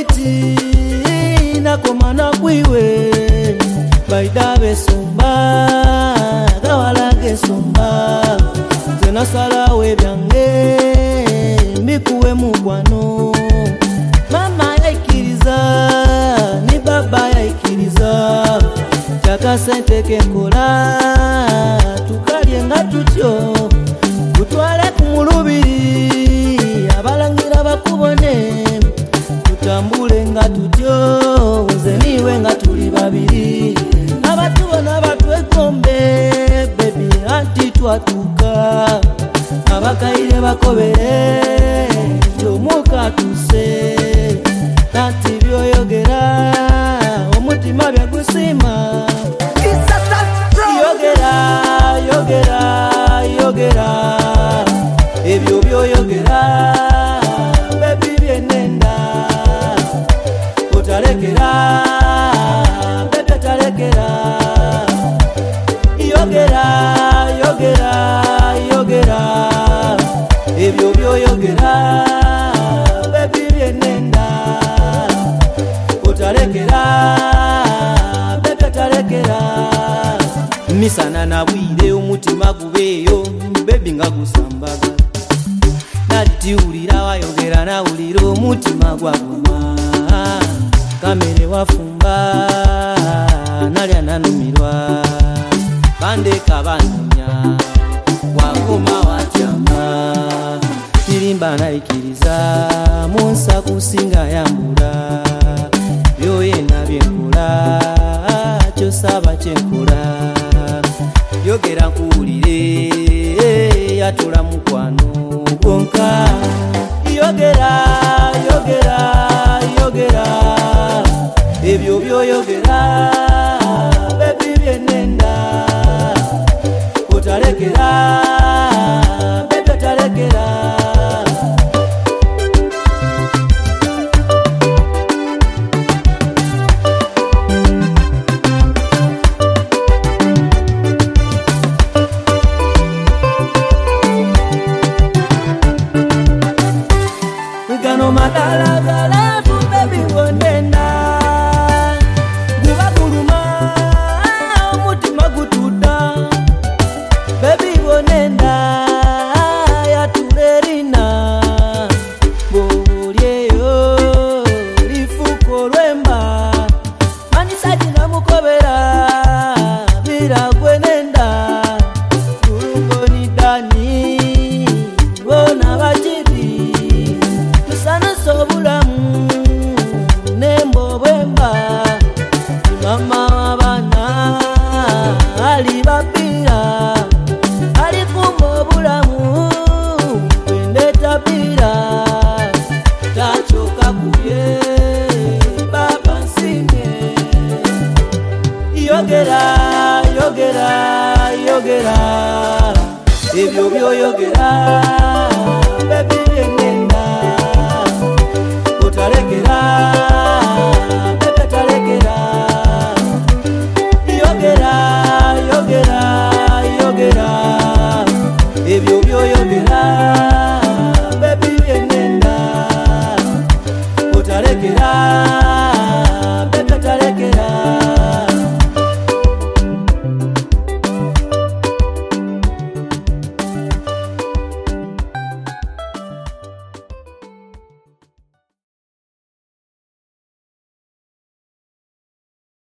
muti nakomana kwiwe baidabe somba gawalage somba zena salawe byange mikuwe mukwano mama yaikiriza ni baba yaikiriza chaka sente kenkola tukalye nga tutyo tutwale kumulubiri abalangira bakubone tutambule nga tutyo zeniwe nga tuli babiri abatubona batwekombe baby anti twatuka abakaire bakobere jomuka tuse nati byoyogera omutima byagusima yogera yogera yogera ebyo byoyogera baby byenenda otalekera baby otalekera yogera yogera yogera ebyo byoyogera baby byenenda otalekera baby otalekera misana na bwire omutima gubeyo baby nga gusambaga nati ulira wayogera na ulira omutima gwaguma kamere wafumba nalya nanumirwa bandeka banumya wagoma watyama tirimba naikiriza munsa kusinga yambula byoyena byenkola kyosaba kyenkola yogera nkuwulire yatula mukwano gwonka yogera yogera yogera ebyo byoyogera baby byenenda otalekera baby otalekera Gano madala gala tu baby wonena guba guruma mutima gutuda baby wonena ya turerina bolyeyo lifuko lwemba manisaji na mukobera vira gwenenda urungoni dani bona bajibi sana sobulamu nembo bwemba mama wabana ali bapira ali kumbo bulamu kwende tapira tachoka kuye baba nsime yogera yogera yogera ebyo byoyogera baby byenenda otalekera baby otalekera yogera yogera yogera ebyo byoyogera baby byenenda otalekera